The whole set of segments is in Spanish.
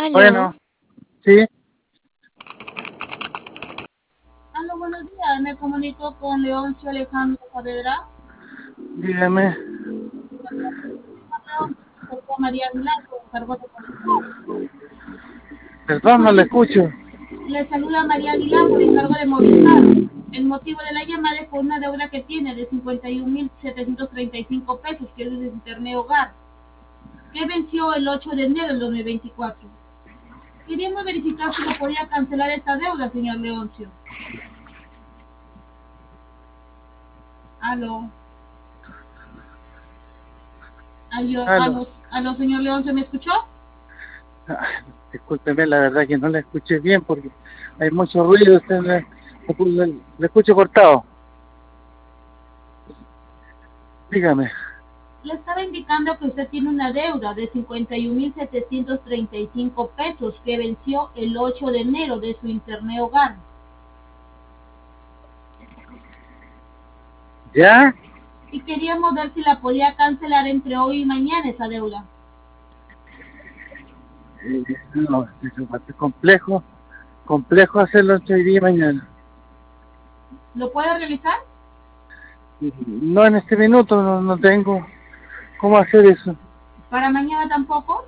Aló. Bueno, sí, Aló, buenos días. Me comunico con Leoncio Alejandro Saavedra. dígame. Soy María Aguilar, con cargo de Movistar. Perdón, no le escucho. Le saluda María Aguilar por encargo de Movistar. El motivo de la llamada es por una deuda que tiene de 51.735 pesos, que es de Internet Hogar, que venció el 8 de enero del 2024. Queríamos verificar si lo podía cancelar esta deuda, señor Leoncio. Aló. Aló. Aló, señor Leoncio, ¿me escuchó? Discúlpeme, la verdad que no le escuché bien porque hay mucho ruido. Le escucho cortado. Dígame. Le estaba indicando que usted tiene una deuda de 51.735 pesos que venció el 8 de enero de su Internet Hogar. ¿Ya? Y queríamos ver si la podía cancelar entre hoy y mañana esa deuda. No, es complejo hacerlo entre hoy día y mañana. ¿Lo puede realizar? No en este minuto, no tengo cómo hacer eso. ¿Para mañana tampoco?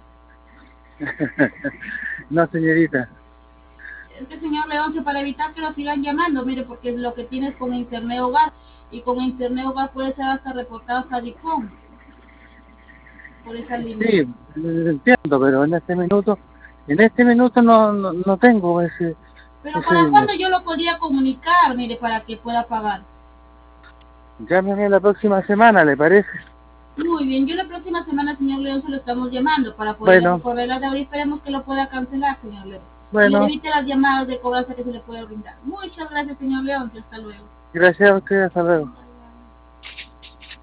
No, señorita. Es que, señor Leoncio, para evitar que lo sigan llamando, mire, porque lo que tienes con Internet Hogar, y con Internet Hogar puede ser hasta reportado hasta DICOM por esa línea. Sí, entiendo, pero en este minuto no tengo Pero ese ¿para cuándo dinero. yo lo podría comunicar, mire, para que pueda pagar? Llámeme la próxima semana, ¿le parece? Muy bien, yo la próxima semana, señor León, se lo estamos llamando para poder Bueno, recorrer la deuda y esperemos que lo pueda cancelar, señor León. Y le bueno, evite las llamadas de cobranza que se le puede brindar. Muchas gracias, señor León, y hasta luego. gracias a usted, hasta luego.